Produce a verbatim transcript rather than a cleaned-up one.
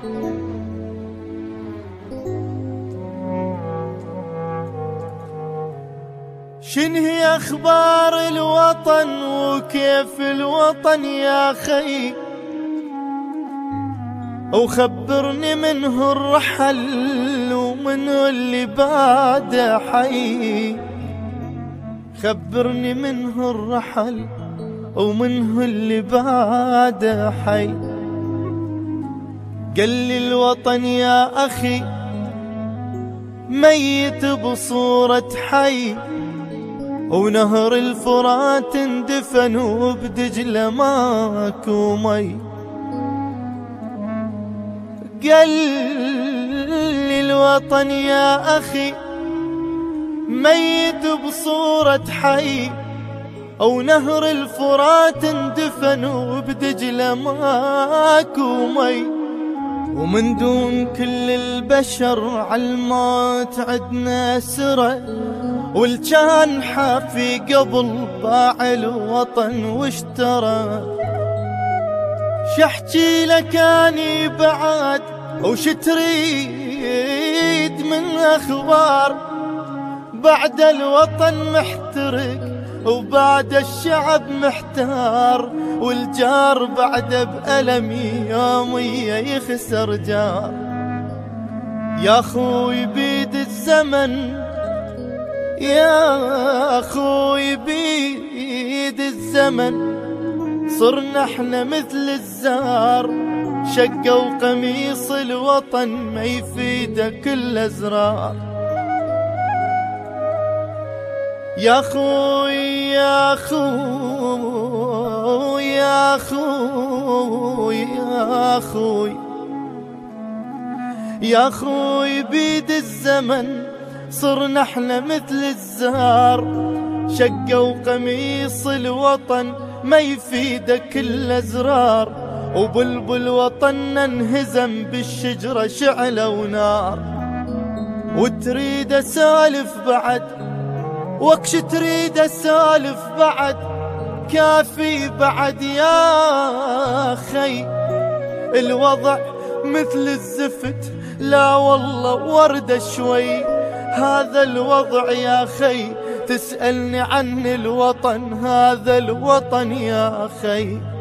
شنهي أخبار الوطن وكيف الوطن يا خي، وخبرني منه الرحل ومنه اللي بعده حي. خبرني منه الرحل ومنه اللي بعده حي. قال لي الوطن يا أخي ميت بصورة حي، ونهر الفرات اندفن وبدجلة ماكو مي. قال لي الوطن يا أخي ميت بصورة حي، أو نهر الفرات اندفن وبدجلة ماكو مي. ومن دون كل البشر عالموت عدنا سرى، والجان حافي قبل باع الوطن واشترى. شحكي لك اني بعد وش تريد من اخبار، بعد الوطن محترق وبعد الشعب محتار، والجار بعد بألمي يومية يخسر جار. يا خوي بيد الزمن يا خوي بيد الزمن، صرنا احنا مثل الزار. شقوا قميص الوطن ما يفيده كل ازرار. يا خوي يا خوي يا خوي يا خوي يا خوي بيد الزمن، صرنا احنا مثل الزهر. شقوا قميص الوطن ما يفيده كل ازرار، وبلبل وطننا انهزم بالشجرة شعلة ونار. وتريد اسالف بعد وكش تريد اسالف بعد، كافي بعد يا خي. الوضع مثل الزفت لا والله وردة شوي، هذا الوضع يا خي. تسألني عن الوطن هذا الوطن يا خي.